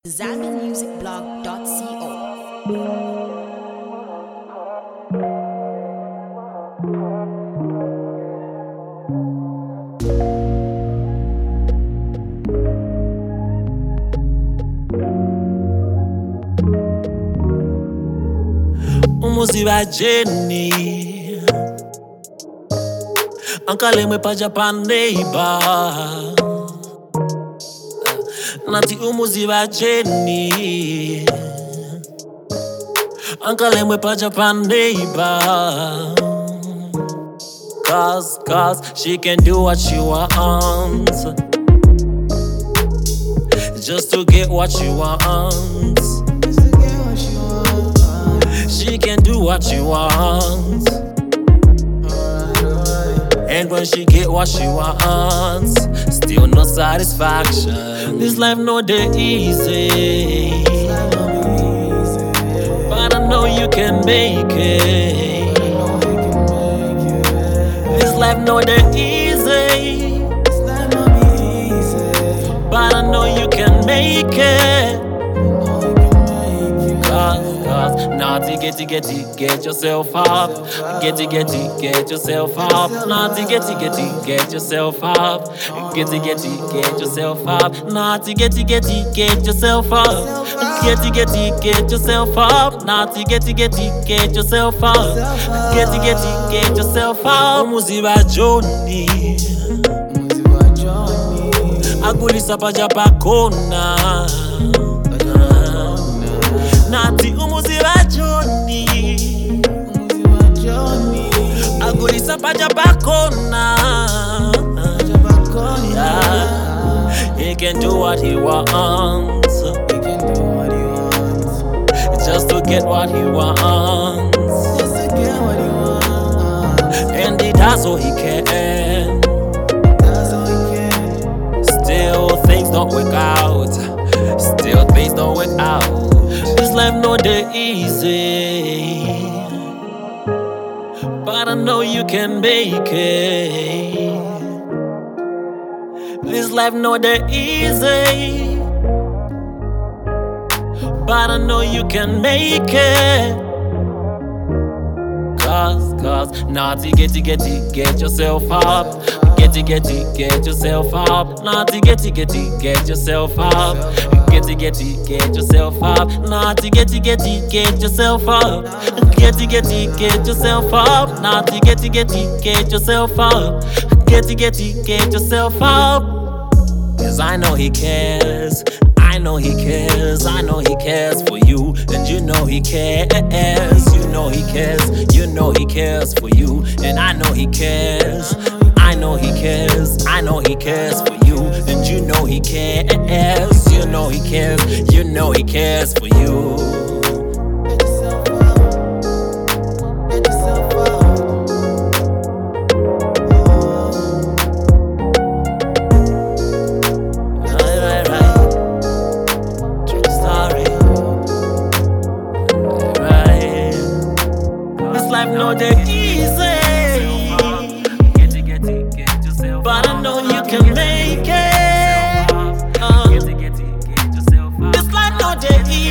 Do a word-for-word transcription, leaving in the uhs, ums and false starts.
Zambian Music Blog dot co. Umuzi wa Jenny Ankale mwe pa Japan neighbor Nati umuzi wa Jenny Ankale mwe pa Japan neighbor Cause, cause she can do what she wants Just to get what she wants She can do what she wants And when she get what she wants Still no satisfaction This life no day easy But I know you can make it This life no day easy But I know you can make it Naughty, getty, getty, get yourself up. Getty, getty, get yourself up. Naughty, getty, getty, get yourself up. Getty, getty, get yourself up. Naughty, getty, getty, get yourself up. Getty, getty, get yourself up. Naughty, getty, getty, get yourself up. Getty, getty, get yourself up. Umuzi wa Johnny. Agulisa pa Japakona. Nati umuzi wa Johnny Agulisa pa Japakona Yeah, he can do what he wants Just to get what he wants And he does what he can Still things don't work out Still things don't work out This life no day easy But I know you can make it This life no day easy But I know you can make it Cause, cause Naughty, getty, getty, get yourself up Getty, getty, get yourself up Naughty, getty, getty, get yourself up Getty, getty, get yourself up Naughty, getty, getty, get yourself up Getty, getty, get yourself up Naughty, getty, getty, get yourself up Getty, getty, get yourself up Cause I know he cares I know he cares, I know he cares for you And you know he cares, you know he cares You know he cares for you And I know he cares I know he cares, I know he cares for you And you know he cares, you know he cares You know he cares for you No, they're easy, but I know you can make it. Uh, this life, no, they're easy.